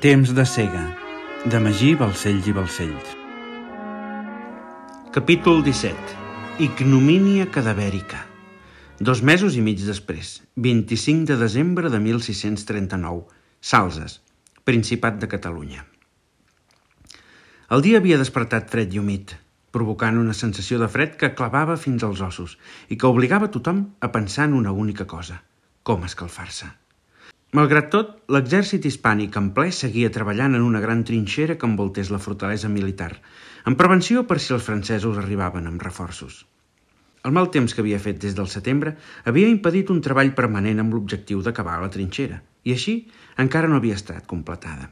Temps de cega, de Magí Balcells i Balcells. Capítol 17. Ignomínia cadavèrica. 2 mesos i mig després, 25 de desembre de 1639, Salses, Principat de Catalunya. El dia havia despertat fred i humit, provocant una sensació de fred que clavava fins als ossos i que obligava tothom a pensar en una única cosa: com escalfar-se. Malgrat tot, l'exèrcit hispànic en ple seguia treballant en una gran trinxera que envoltés la fortalesa militar, en prevenció per si els francesos arribaven amb reforços. El mal temps que havia fet des del setembre havia impedit un treball permanent amb l'objectiu d'acabar la trinxera, i així encara no havia estat completada.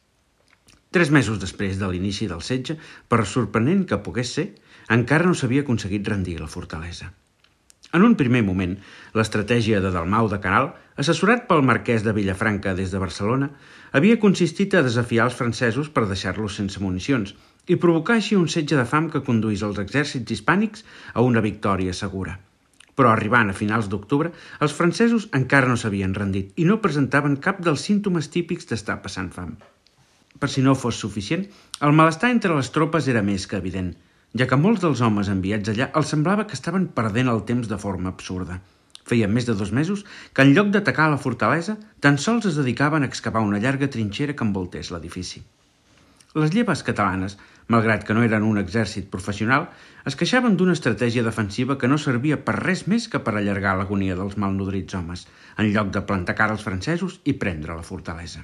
3 mesos després de l'inici del setge, per sorprenent que pogués ser, encara no s'havia aconseguit rendir la fortalesa. En un primer moment, l'estratègia de Dalmau de Queralt, assessorat pel marquès de Vilafranca des de Barcelona, havia consistit a desafiar els francesos per deixar-los sense municions i provocar així un setge de fam que conduís els exèrcits hispànics a una victòria segura. Però arribant a finals d'octubre, els francesos encara no s'havien rendit i no presentaven cap dels símptomes típics d'estar passant fam. Per si no fos suficient, el malestar entre les tropes era més que evident, ja que molts dels homes enviats allà els semblava que estaven perdent el temps de forma absurda. Feia més de 2 mesos que en lloc d'atacar la fortalesa, tan sols es dedicaven a excavar una llarga trinxera que envoltés l'edifici. Les lleves catalanes, malgrat que no eren un exèrcit professional, es queixaven d'una estratègia defensiva que no servia per res més que per allargar l'agonia dels malnodrits homes, en lloc de plantar cara als francesos i prendre la fortalesa.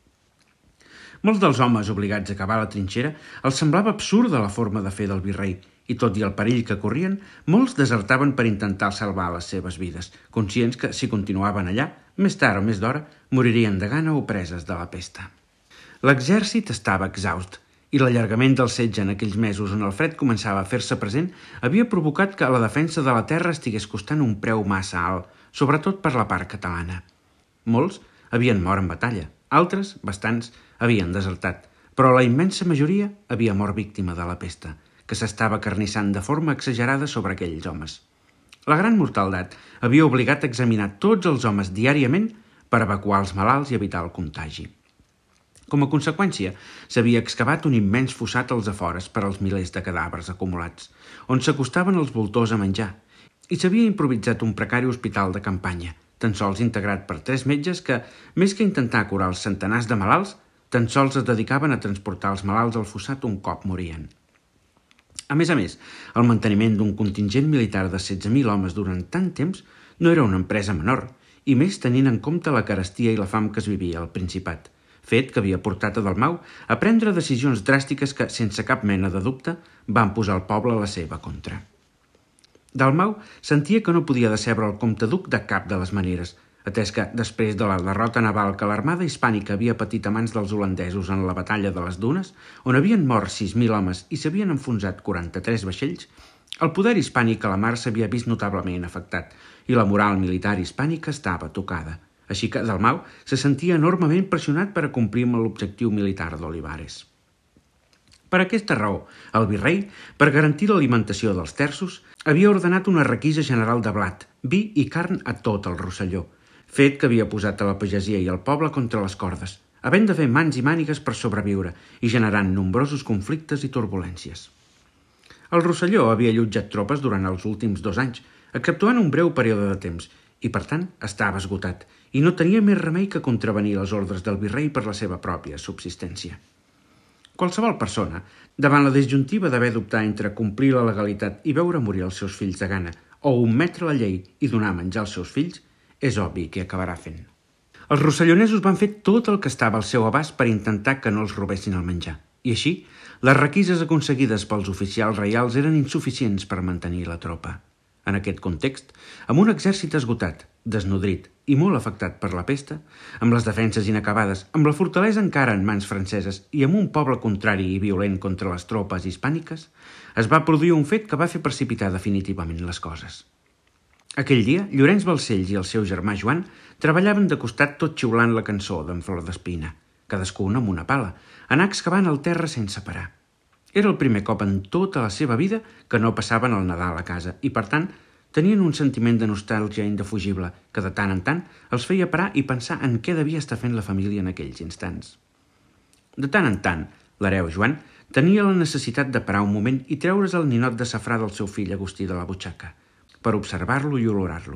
Molts dels homes obligats a acabar la trinxera els semblava absurda la forma de fer del virrei, i tot i el perill que corrien, molts desertaven per intentar salvar les seves vides, conscients que, si continuaven allà, més tard o més d'hora, moririen de gana o preses de la pesta. L'exèrcit estava exhaust, i l'allargament del setge en aquells mesos on el fred començava a fer-se present havia provocat que la defensa de la terra estigués costant un preu massa alt, sobretot per la part catalana. Molts havien mort en batalla, altres, bastants, havien desertat, però la immensa majoria havia mort víctima de la pesta, que s'estava carnissant de forma exagerada sobre aquells homes. La gran mortaldat havia obligat a examinar tots els homes diàriament per evacuar els malalts i evitar el contagi. Com a conseqüència, s'havia excavat un immens fossat als afores per als milers de cadàvers acumulats, on s'acostaven els voltors a menjar, i s'havia improvisat un precari hospital de campanya, tan sols integrat per 3 metges que, més que intentar curar els centenars de malalts, tan sols es dedicaven a transportar els malalts al fossat un cop morien. A més, el manteniment d'un contingent militar de 16.000 homes durant tant temps no era una empresa menor, i més tenint en compte la carestia i la fam que es vivia al Principat, fet que havia portat a Dalmau a prendre decisions dràstiques que, sense cap mena de dubte, van posar el poble a la seva contra. Dalmau sentia que no podia decebre el comte duc de cap de les maneres, atès que, després de la derrota naval que l'armada hispànica havia patit a mans dels holandesos en la batalla de les Dunes, on havien mort 6.000 homes i s'havien enfonsat 43 vaixells, el poder hispànic a la mar s'havia vist notablement afectat i la moral militar hispànica estava tocada, així que Dalmau se sentia enormement pressionat per a complir amb l'objectiu militar d'Olivares. Per aquesta raó, el virrei, per garantir l'alimentació dels terços, havia ordenat una requisa general de blat, vi i carn a tot el Rosselló, fet que havia posat a la pagesia i al poble contra les cordes, havent de fer mans i mànigues per sobreviure i generant nombrosos conflictes i turbulències. El Rosselló havia allotjat tropes durant els últims 2 anys, exceptuant un breu període de temps, i per tant estava esgotat, i no tenia més remei que contravenir les ordres del virrei per la seva pròpia subsistència. Qualsevol persona, davant la disjuntiva d'haver d'optar entre complir la legalitat i veure morir els seus fills de gana, o ometre la llei i donar menjar als seus fills, és obvi que acabarà fent. Els rossellonesos van fer tot el que estava al seu abast per intentar que no els robessin el menjar, i així, les requises aconseguides pels oficials reials eren insuficients per mantenir la tropa. En aquest context, amb un exèrcit esgotat, desnodrit i molt afectat per la pesta, amb les defenses inacabades, amb la fortalesa encara en mans franceses i amb un poble contrari i violent contra les tropes hispàniques, es va produir un fet que va fer precipitar definitivament les coses. Aquell dia, Llorenç Balcells i el seu germà Joan treballaven de costat tot xiulant la cançó d'en Flor d'Espina, cadascun amb una pala, anar excavant el terra sense parar. Era el primer cop en tota la seva vida que no passaven el Nadal a casa i, per tant, tenien un sentiment de nostàlgia indefugible que de tant en tant els feia parar i pensar en què devia estar fent la família en aquells instants. De tant en tant, l'hereu Joan tenia la necessitat de parar un moment i treure's el ninot de safrà del seu fill Agustí de la butxaca, per observar-lo i olorar-lo.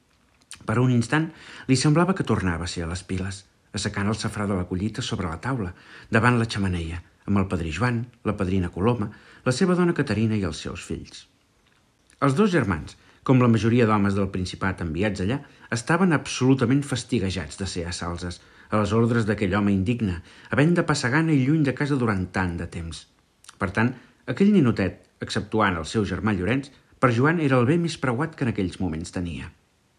Per un instant li semblava que tornava a ser a les piles, assecant el safrà de la collita sobre la taula, davant la xemeneia, amb el padrí Joan, la padrina Coloma, la seva dona Caterina i els seus fills. Els dos germans, com la majoria d'homes del Principat enviats allà, estaven absolutament fastiguejats de ser a Salses, a les ordres d'aquell home indigne, havent de passar gana i lluny de casa durant tant de temps. Per tant, aquell ninotet, exceptuant el seu germà Llorenç, per Joan era el bé més preuat que en aquells moments tenia.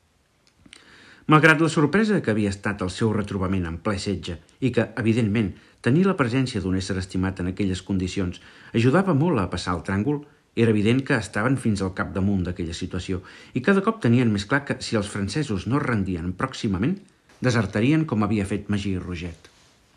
Malgrat la sorpresa que havia estat el seu retrobament en ple setge i que, evidentment, tenir la presència d'un ésser estimat en aquelles condicions ajudava molt a passar el tràngol, era evident que estaven fins al capdamunt d'aquella situació i cada cop tenien més clar que si els francesos no es rendien pròximament, desertarien com havia fet Magí i Roget.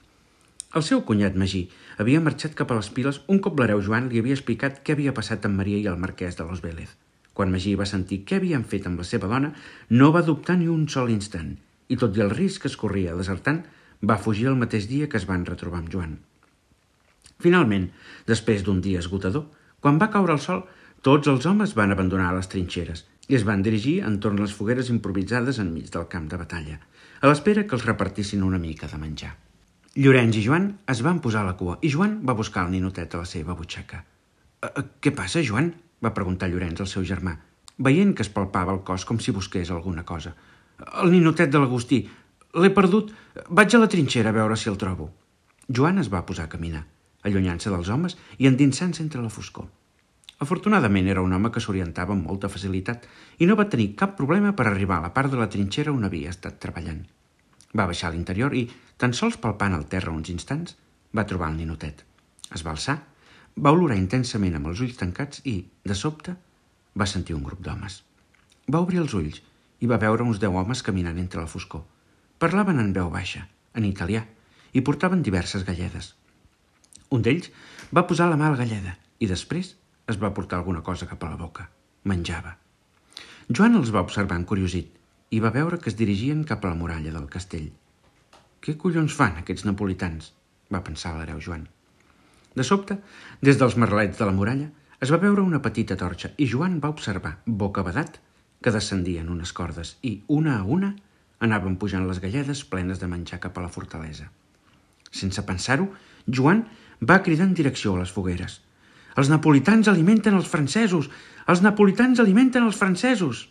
El seu cunyat Magí havia marxat cap a les piles un cop l'hereu Joan li havia explicat què havia passat amb Maria i el marquès de Los Vélez. Quan Magí va sentir què havien fet amb la seva dona, no va dubtar ni un sol instant i, tot i el risc que es corria desertant, va fugir el mateix dia que es van retrobar amb Joan. Finalment, després d'un dia esgotador, quan va caure el sol, tots els homes van abandonar les trinxeres i es van dirigir entorn les fogueres improvisades enmig del camp de batalla, a l'espera que els repartissin una mica de menjar. Llorenç i Joan es van posar a la cua i Joan va buscar el ninotet a la seva butxaca. «Què passa, Joan?», va preguntar Llorenç al seu germà, veient que es palpava el cos com si busqués alguna cosa. «El ninotet de l'Agustí. L'he perdut. Vaig a la trinxera a veure si el trobo». Joan es va posar a caminar, allunyant-se dels homes i endinsant-se entre la foscor. Afortunadament era un home que s'orientava amb molta facilitat i no va tenir cap problema per arribar a la part de la trinxera on havia estat treballant. Va baixar a l'interior i, tan sols palpant el terra uns instants, va trobar el ninotet. Es va alçar, va olorar intensament amb els ulls tancats i, de sobte, va sentir un grup d'homes. Va obrir els ulls i va veure uns 10 homes caminant entre la foscor. Parlaven en veu baixa, en italià, i portaven diverses galledes. Un d'ells va posar la mà a la galleda i després es va portar alguna cosa cap a la boca. Menjava. Joan els va observar encuriosit i va veure que es dirigien cap a la muralla del castell. «Què collons fan aquests napolitans?», va pensar l'hereu Joan. De sobte, des dels merlets de la muralla, es va veure una petita torxa i Joan va observar, bocabadat, que descendien unes cordes i, una a una, anaven pujant les galledes plenes de menjar cap a la fortalesa. Sense pensar-ho, Joan va cridar en direcció a les fogueres. «Els napolitans alimenten els francesos! Els napolitans alimenten els francesos!»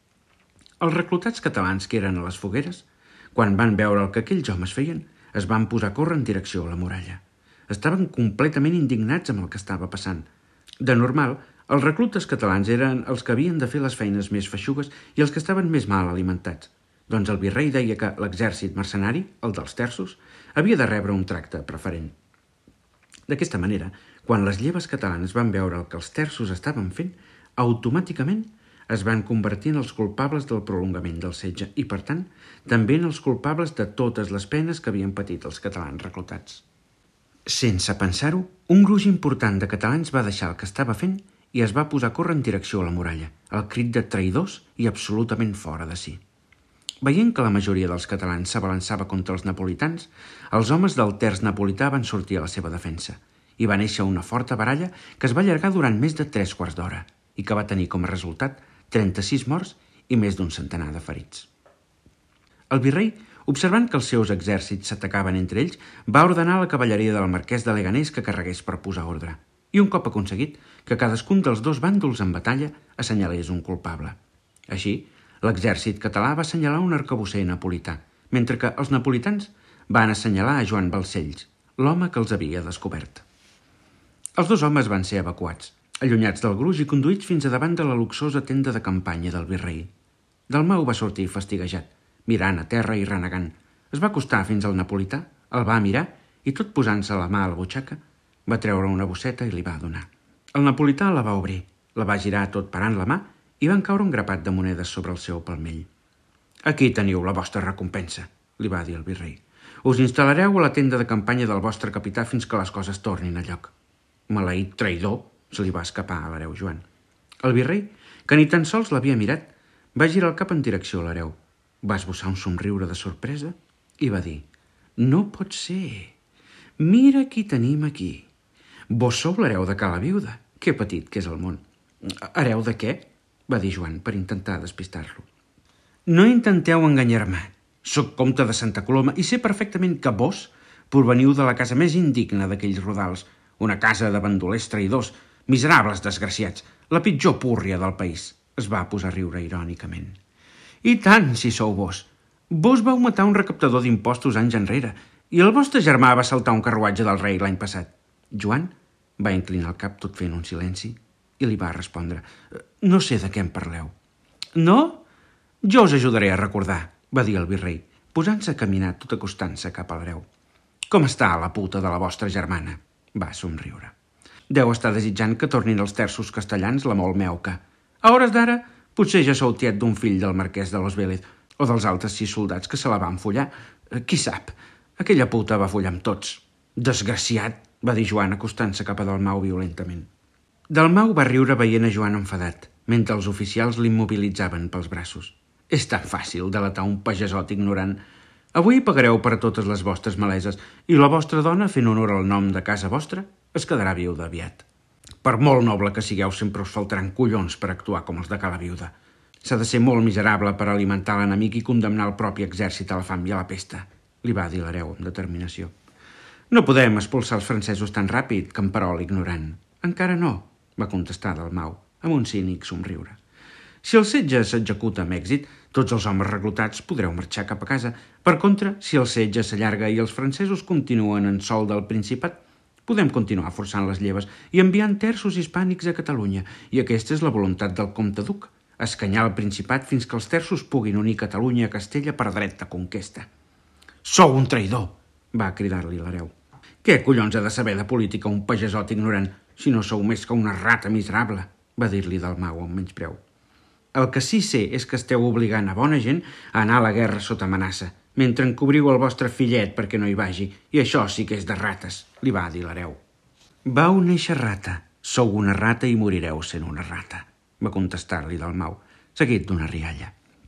Els reclutats catalans que eren a les fogueres, quan van veure el que aquells homes feien, es van posar a córrer en direcció a la muralla. Estaven completament indignats amb el que estava passant. De normal, els reclutes catalans eren els que havien de fer les feines més feixugues i els que estaven més mal alimentats. Doncs el virrei deia que l'exèrcit mercenari, el dels terços, havia de rebre un tracte preferent. D'aquesta manera, quan les lleves catalanes van veure el que els terços estaven fent, automàticament es van convertir en els culpables del prolongament del setge i, per tant, també en els culpables de totes les penes que havien patit els catalans reclutats. Sense pensar-ho, un gruix important de catalans va deixar el que estava fent i es va posar a córrer en direcció a la muralla, al crit de traïdors i absolutament fora de si. Veient que la majoria dels catalans s'abalançava contra els napolitans, els homes del terç napolità van sortir a la seva defensa i va néixer una forta baralla que es va allargar durant més de 3 quarts d'hora i que va tenir com a resultat 36 morts i més d'un centenar de ferits. El virrei, observant que els seus exèrcits s'atacaven entre ells, va ordenar a la cavalleria del marquès de Leganés que carregués per posar ordre i un cop aconseguit que cadascun dels dos bàndols en batalla assenyalés un culpable. Així, l'exèrcit català va assenyalar un arcabusser napolità, mentre que els napolitans van assenyalar a Joan Balcells, l'home que els havia descobert. Els dos homes van ser evacuats, allunyats del gruix i conduïts fins a davant de la luxosa tenda de campanya del virrei. Dalmau va sortir fastiguejat, mirant a terra i renegant. Es va acostar fins al napolità, el va mirar i, tot posant-se la mà a la butxaca, va treure una bosseta i li va donar. El napolità la va obrir, la va girar tot parant la mà i van caure un grapat de monedes sobre el seu palmell. «Aquí teniu la vostra recompensa», li va dir el virrei. «Us instal·lareu a la tenda de campanya del vostre capità fins que les coses tornin a lloc». «Maleït traïdor», se li va escapar a l'hereu Joan. El virrei, que ni tan sols l'havia mirat, va girar el cap en direcció a l'hereu, va esbossar un somriure de sorpresa i va dir: «No pot ser. Mira qui tenim aquí. Vos sou l'hereu de Cala Viuda. Que petit que és el món. Hereu de què? Va dir Joan per intentar despistar-lo. No intenteu enganyar-me. Soc comte de Santa Coloma i sé perfectament que vos proveniu de la casa més indigna d'aquells rodals, una casa de bandolers traïdors, miserables desgraciats, la pitjor púrria del país. Es va posar a riure irònicament. I tant, si sou vos. Vos vau matar un recaptador d'impostos anys enrere i el vostre germà va saltar un carruatge del rei l'any passat. Joan va inclinar el cap tot fent un silenci i li va respondre: no sé de què em parleu. No? Jo us ajudaré a recordar, va dir el virrei, posant-se a caminar tot acostant-se cap a l'hereu. Com està la puta de la vostra germana? Va somriure. Deu estar desitjant que tornin els terços castellans la molt meuca. A hores d'ara, potser ja sou tiet d'un fill del marquès de Los Vélez o dels altres 6 soldats que se la van follar. Qui sap? Aquella puta va follar amb tots. Desgraciat, va dir Joan acostant-se cap a Dalmau violentament. Dalmau va riure veient a Joan enfadat, mentre els oficials l'immobilitzaven pels braços. És tan fàcil delatar un pagesot ignorant. Avui pagareu per a totes les vostres maleses i la vostra dona, fent honor al nom de casa vostra, es quedarà viuda aviat. Per molt noble que sigueu, sempre us faltaran collons per actuar com els de Cala Viuda. S'ha de ser molt miserable per alimentar l'enemic i condemnar el propi exèrcit a la fam i a la pesta, li va dir l'hereu amb determinació. No podem expulsar els francesos tan ràpid, camperol ignorant. Encara no, va contestar Dalmau, amb un cínic somriure. Si el setge s'executa amb èxit, tots els homes reclutats podreu marxar cap a casa. Per contra, si el setge s'allarga i els francesos continuen en sol del Principat, podem continuar forçant les lleves i enviant terços hispànics a Catalunya, i aquesta és la voluntat del comte duc, escanyar el Principat fins que els terços puguin unir Catalunya a Castella per dret de conquesta. Sou un traïdor, va cridar-li l'hereu. Què collons ha de saber de política un pagesot ignorant, si no sou més que una rata miserable, va dir-li Dalmau amb menyspreu. El que sí sé és que esteu obligant a bona gent a anar a la guerra sota amenaça, mentre encobriu el vostre fillet perquè no hi vagi, i això sí que és de rates, li va dir l'hereu. Vau néixer rata, sou una rata i morireu sent una rata, va contestar-li Dalmau, seguit d'una rialla.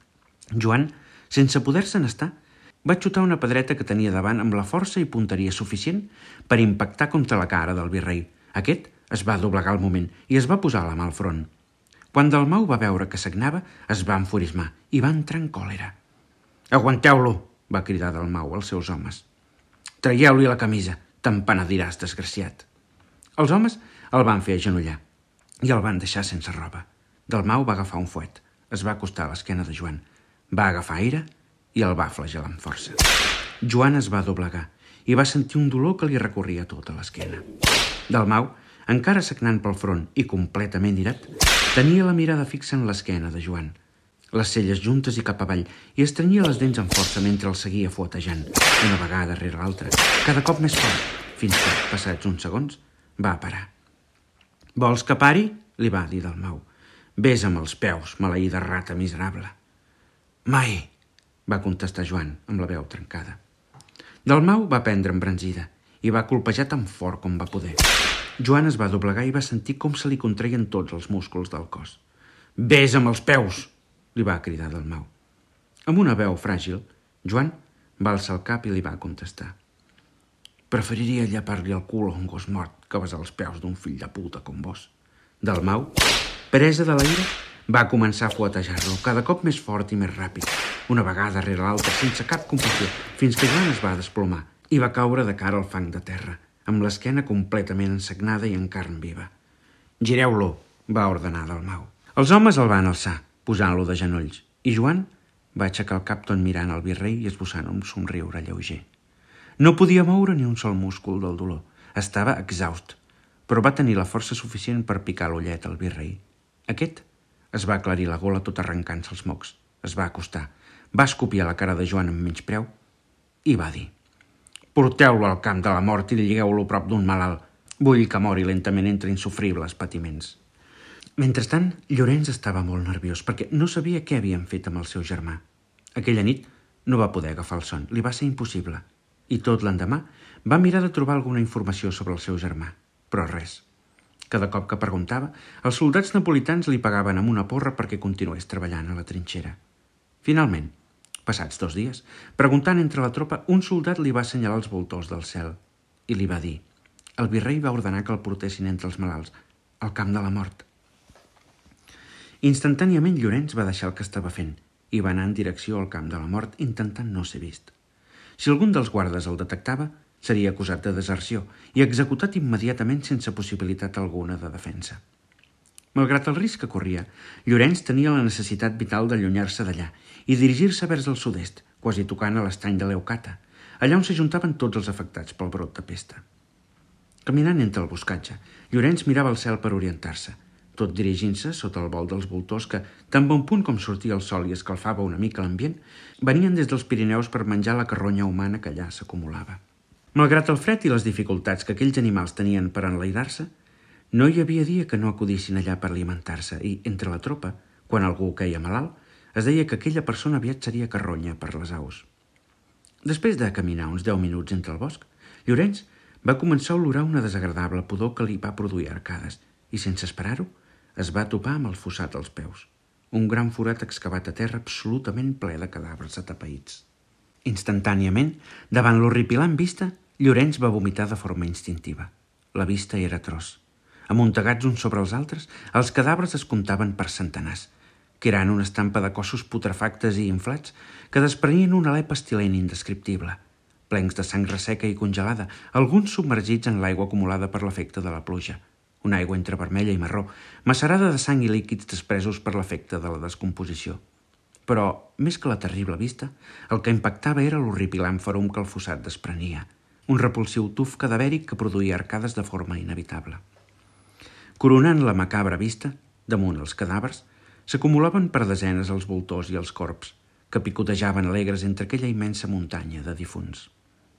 Joan, sense poder-se'n estar, va xutar una pedreta que tenia davant amb la força i punteria suficient per impactar contra la cara del virrei. Aquest es va doblegar al moment i es va posar la mà al front. Quan Dalmau va veure que sagnava, es va enfurismar i va entrar en còlera. «Aguanteu-lo!» va cridar Dalmau als seus homes. «Traieu-li la camisa, te'n penediràs, desgraciat!» Els homes el van fer agenollar i el van deixar sense roba. Dalmau va agafar un fuet, es va acostar a l'esquena de Joan, va agafar aire i el va flagelar amb força. Joan es va doblegar i va sentir un dolor que li recorria tota l'esquena. Dalmau, encara sagnant pel front i completament irat, tenia la mirada fixa en l'esquena de Joan, les celles juntes i cap avall, i estrenyia les dents amb força mentre el seguia fuetejant, una vegada rere l'altra, cada cop més fort, fins que, passats uns segons, va parar. «Vols que pari?» li va dir Dalmau. «Ves amb els peus, maleïda rata miserable». «Mai!» va contestar Joan, amb la veu trencada. Dalmau va prendre embranzida i va colpejar tan fort com va poder. Joan es va doblegar i va sentir com se li contreien tots els músculs del cos. «Ves amb els peus!» li va cridar Dalmau. Amb una veu fràgil, Joan va alçar el cap i li va contestar. «Preferiria llepar-li el cul a un gos mort que besar els peus d'un fill de puta com vos». Dalmau, presa de la ira, va començar a fuetejar-lo cada cop més fort i més ràpid, una vegada rere l'altra, sense cap compassió, fins que Joan es va desplomar i va caure de cara al fang de terra, amb l'esquena completament ensagnada i en carn viva. «Gireu-lo!» va ordenar Dalmau. Els homes el van alçar, posant-lo de genolls, i Joan va aixecar el cap tot mirant el virrei i esbossant un somriure lleuger. No podia moure ni un sol múscul del dolor. Estava exhaust, però va tenir la força suficient per picar l'ullet al virrei. Aquest es va aclarir la gola tot arrencant-se els mocs, es va acostar, va escopir a la cara de Joan amb menyspreu i va dir: «Porteu-lo al camp de la mort i lligueu-lo prop d'un malalt. Vull que mori lentament entre insofribles patiments». Mentrestant, Llorenç estava molt nerviós perquè no sabia què havien fet amb el seu germà. Aquella nit no va poder agafar el son, li va ser impossible, i tot l'endemà va mirar de trobar alguna informació sobre el seu germà, però res. Cada cop que preguntava, els soldats napolitans li pagaven amb una porra perquè continués treballant a la trinxera. Finalment, passats 2 dies, preguntant entre la tropa, un soldat li va assenyalar els voltors del cel. i li va dir: el virrei va ordenar que el portessin entre els malalts, al camp de la mort. Instantàniament Llorenç va deixar el que estava fent i va anar en direcció al camp de la mort intentant no ser vist. Si algun dels guardes el detectava, seria acusat de deserció i executat immediatament sense possibilitat alguna de defensa. Malgrat el risc que corria, Llorenç tenia la necessitat vital d'allunyar-se d'allà i dirigir-se vers el sud-est, quasi tocant a l'estany de Leucata, allà on s'ajuntaven tots els afectats pel brot de pesta. Caminant entre el boscatge, Llorenç mirava el cel per orientar-se, tot dirigint-se sota el vol dels voltors que, tan bon punt com sortia el sol i escalfava una mica l'ambient, venien des dels Pirineus per menjar la carronya humana que allà s'acumulava. Malgrat el fred i les dificultats que aquells animals tenien per enlairar-se, no hi havia dia que no acudissin allà per alimentar-se i, entre la tropa, quan algú queia malalt, es deia que aquella persona aviat seria carronya per les aus. Després de caminar uns 10 minuts entre el bosc, Llorenç va començar a olorar una desagradable pudor que li va produir arcades i, sense esperar-ho, es va topar amb el fossat als peus, un gran forat excavat a terra absolutament ple de cadàvers atapeïts. Instantàniament, davant l'horripilant vista, Llorenç va vomitar de forma instintiva. La vista era atroç. Amuntegats uns sobre els altres, els cadàvers es comptaven per centenars, que eren una estampa de cossos putrefactes i inflats que desprenien un alè pestilent indescriptible, plens de sang resseca i congelada, alguns submergits en l'aigua acumulada per l'efecte de la pluja, una aigua entre vermella i marró, macerada de sang i líquids despresos per l'efecte de la descomposició. Però, més que la terrible vista, el que impactava era l'horripilant ferum que el fossat desprenia, un repulsiu tuf cadavèric que produïa arcades de forma inevitable. Coronant la macabra vista, damunt els cadàvers, s'acumulaven per desenes els voltors i els corps, que picotejaven alegres entre aquella immensa muntanya de difunts.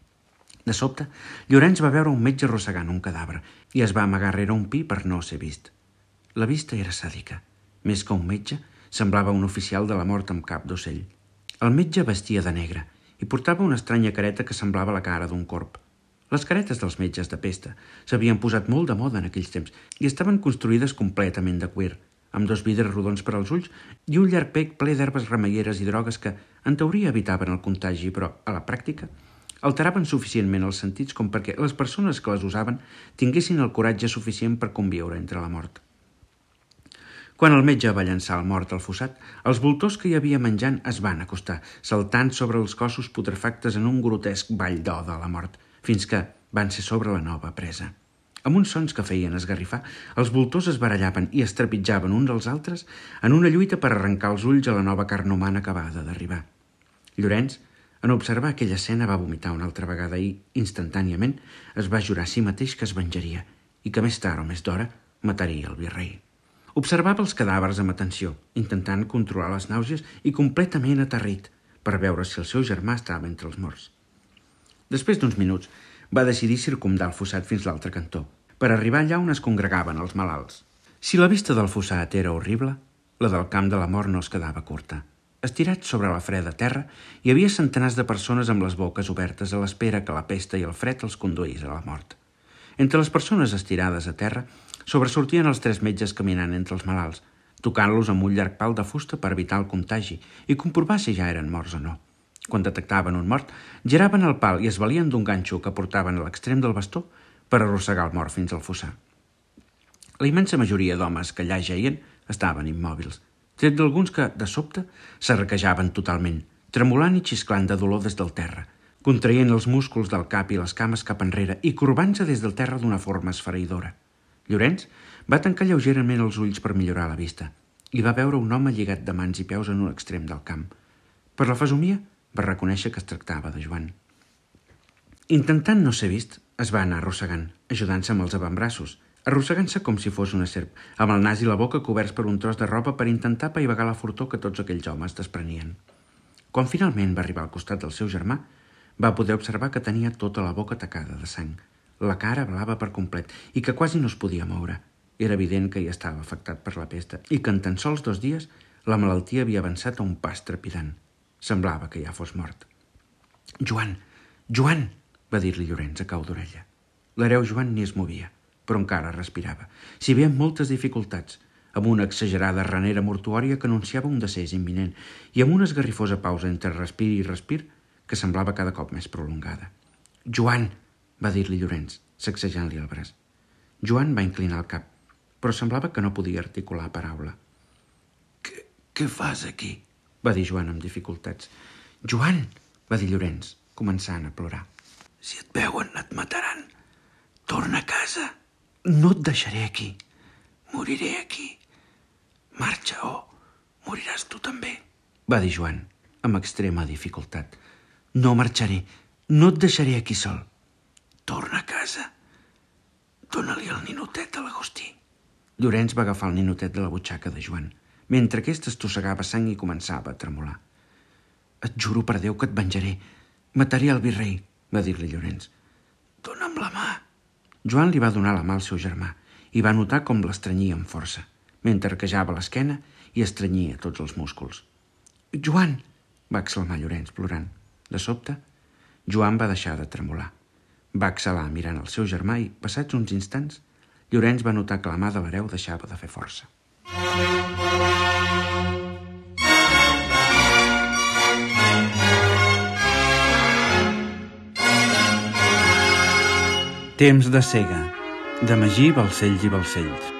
De sobte, Llorenç va veure un metge arrossegant un cadàver i es va amagar rere un pi per no ser vist. La vista era sàdica. Més que un metge, semblava un oficial de la mort amb cap d'ocell. El metge vestia de negre i portava una estranya careta que semblava la cara d'un corb. Les caretes dels metges de pesta s'havien posat molt de moda en aquells temps i estaven construïdes completament de cuir, amb 2 vidres rodons per als ulls i un llarg bec ple d'herbes remeieres i drogues que, en teoria, evitaven el contagi, però, a la pràctica, alteraven suficientment els sentits com perquè les persones que les usaven tinguessin el coratge suficient per conviure entre la mort. Quan el metge va llançar el mort al fossat, els voltors que hi havia menjant es van acostar, saltant sobre els cossos putrefactes en un grotesc ball d'oda a la mort, fins que van ser sobre la nova presa. Amb uns sons que feien esgarrifar, els voltors es barallaven i es trepitjaven uns als altres en una lluita per arrencar els ulls a la nova carn humana acabada d'arribar. Llorenç, en observar aquella escena, va vomitar una altra vegada i, instantàniament, es va jurar a si mateix que es venjaria i que més tard o més d'hora mataria el virrei. Observava els cadàvers amb atenció, intentant controlar les nàusees i completament aterrit per veure si el seu germà estava entre els morts. Després d'uns minuts, va decidir circumdar el fossat fins l'altre cantó, per arribar allà on es congregaven els malalts. Si la vista del fossat era horrible, la del camp de la mort no es quedava curta. Estirats sobre la freda terra, hi havia centenars de persones amb les boques obertes a l'espera que la pesta i el fred els conduís a la mort. Entre les persones estirades a terra, sobresortien els 3 metges caminant entre els malalts, tocant-los amb un llarg pal de fusta per evitar el contagi i comprovar si ja eren morts o no. Quan detectaven un mort, giraven el pal i es valien d'un ganxo que portaven a l'extrem del bastó per arrossegar el mort fins al fossar. La immensa majoria d'homes que allà jeien estaven immòbils, tret d'alguns que, de sobte, s'arrequejaven totalment, tremolant i xisclant de dolor des del terra, contraient els músculs del cap i les cames cap enrere i corbant-se des del terra d'una forma esfereïdora. Llorenç va tancar lleugerament els ulls per millorar la vista i va veure un home lligat de mans i peus en un extrem del camp. Per la fesomia, va reconèixer que es tractava de Joan. Intentant no ser vist, es va anar arrossegant, ajudant-se amb els avantbraços, arrossegant-se com si fos una serp, amb el nas i la boca coberts per un tros de roba per intentar apaivagar la fortor que tots aquells homes desprenien. Quan finalment va arribar al costat del seu germà, va poder observar que tenia tota la boca tacada de sang, la cara blava per complet i que quasi no es podia moure. Era evident que hi estava afectat per la pesta i que en tan sols 2 dies la malaltia havia avançat a un pas trepidant. Semblava que ja fos mort. «Joan! Joan!», va dir-li Llorenç a cau d'orella. L'hereu Joan ni es movia, però encara respirava, si bé amb moltes dificultats, amb una exagerada ranera mortuòria que anunciava un decés imminent i amb una esgarrifosa pausa entre respir i respir que semblava cada cop més prolongada. «Joan!», va dir-li Llorenç, sacsejant-li el braç. Joan va inclinar el cap, però semblava que no podia articular paraula. Què fas aquí? Va dir Joan amb dificultats. Joan, va dir Llorenç, començant a plorar. Si et veuen, et mataran. Torna a casa. No et deixaré aquí. Moriré aquí. Marxa o moriràs tu també, va dir Joan, amb extrema dificultat. No marxaré. No et deixaré aquí sol. Torna a casa. Dóna-li el ninotet a l'Agustí. Llorenç va agafar el ninotet de la butxaca de Joan, mentre aquest estossegava sang i començava a tremolar. Et juro per Déu que et venjaré. Mataré el virrei, va dir-li Llorenç. Dóna'm la mà. Joan li va donar la mà al seu germà i va notar com l'estrenyia amb força, mentre arquejava l'esquena i estrenyia tots els músculs. Joan! Va exclamar Llorenç, plorant. De sobte, Joan va deixar de tremolar. Va exhalar mirant el seu germà i, passats uns instants, Llorenç va notar que la mà de l'hereu deixava de fer força. Temps de cega, de Magí Balcells i Balcells.